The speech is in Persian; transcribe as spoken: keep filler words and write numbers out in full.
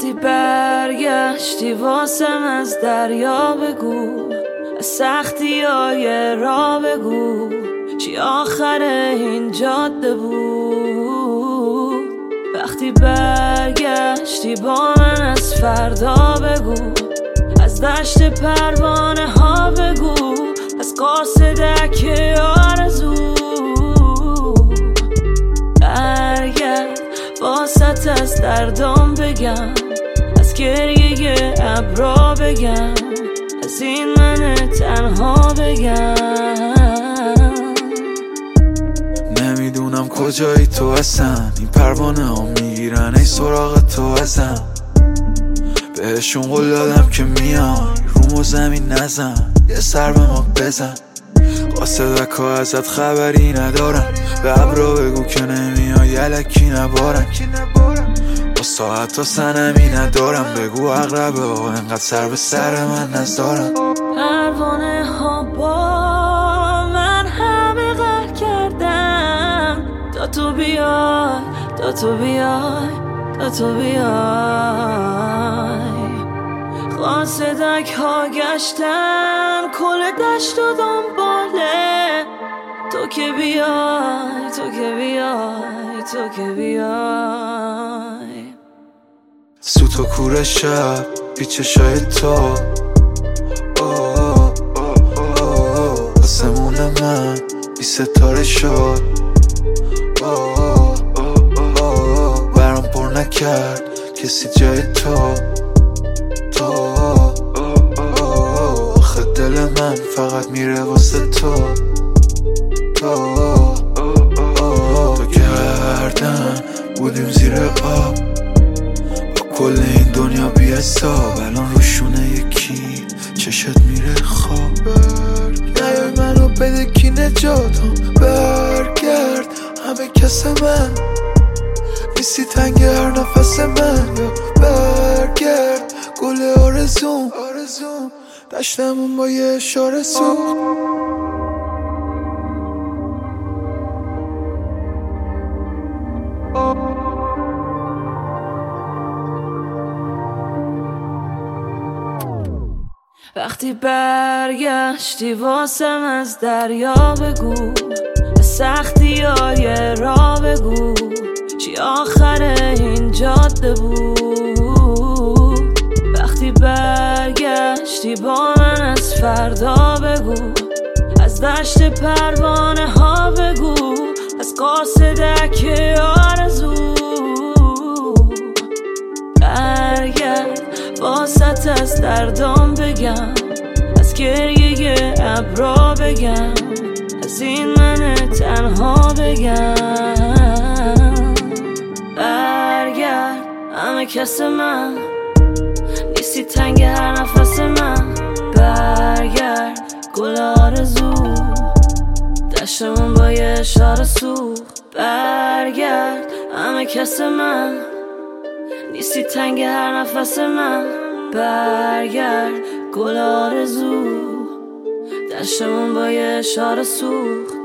وقتی برگشتی واسم از دریا بگو، از سختی های را بگو، چی آخر این جاده بود. وقتی برگشتی با من از فردا بگو، از دشت پروانه ها بگو، از قاصدک آرزو. برگرد واسط از دردام بگم، از گریه ابرا بگم، از این من تنها بگم. نمیدونم کجایی تو اصلا، این پروانه ها میگیرن ای سراغ تو ازم. بهشون قول دادم که میان رومو زمین نزن، یه سر به ما بزن. قاصدک ها ازت خبری ندارن، به ابرا بگو که نمیای یلکی نبارن. با ساعت ها سنمی ندارم، بگو اقربه ها انقدر سر به سر من نزدارن. پروانه ها با من همه غر کردن، تا تو بیای، تا تو بیای، تا تو بیای. قاصدک ها گشتن کل دشت و دنباله، تو که بیای، تو که بیای، تو که بیای. سوت و کور شب بی چشای تو، آسمون من بی ستاره شد. برام پر نکرد کسی جای تو. تو آخه دل من فقط میره واسه تو. تو تو گردن بودیم زیر آب، با کل این دنیا بی حساب. الان روشونه یکی چشت میره خواب. نیای منو بده کی نجاتم، برگرد همه کس من نیستی تنگ هر نفس من. برگرد گل آرزوم، دشتمون با یه اشاره سوخت. وقتی برگشتی واسم از دریا بگو، از سختی های را بگو، چی آخر این جاده بود. وقتی برگشتی با من از فردا بگو، از دشت پروانه ها بگو، از قاصدک آرزو. برگرد واسط از دردام بگم، از گریه ابرا بگم، از این من تنها بگم. برگرد همه کس من نیستی تنگ هر نفس من. برگرد گل آرزو، دشتمون با یه اشاره سوخت. برگرد همه کس من نیستی تنگ هر نفس من. برگرد گل آرزو، دشتمون با یه اشاره سوخت.